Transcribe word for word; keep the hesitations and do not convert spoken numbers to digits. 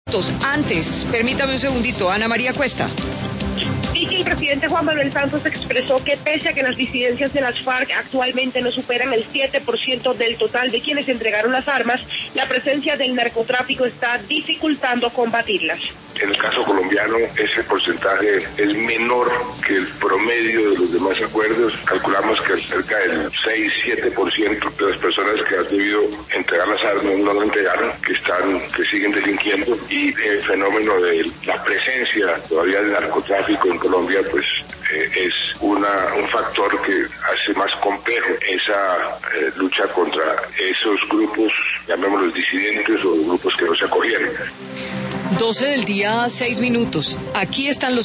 Antes, permítame un segundito, Ana María Cuesta. Y que el presidente Juan Manuel Santos expresó que pese a que las disidencias de las FARC actualmente no superan el siete por ciento del total de quienes entregaron las armas, la presencia del narcotráfico está dificultando combatirlas. En el caso colombiano, ese porcentaje es menor que el promedio de los demás acuerdos. Calculamos que cerca del seis a siete por ciento de las personas que han debido entregar las armas no lo entregaron, que están, que siguen delinquiendo, y el fenómeno de la presencia todavía del narcotráfico en Colombia, pues eh, es una, un factor que hace más complejo esa eh, lucha contra esos grupos, llamémoslos disidentes o grupos que no se acogieron. doce del día, seis minutos. Aquí están los